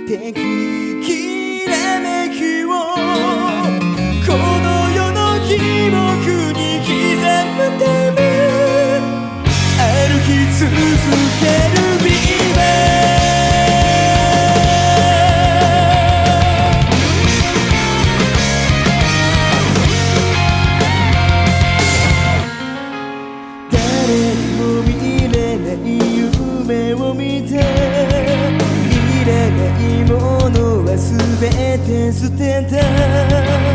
てくきらめきをこの世の記憶に刻むため歩き続けるビーバー夢を見ていらないものはすべて捨てた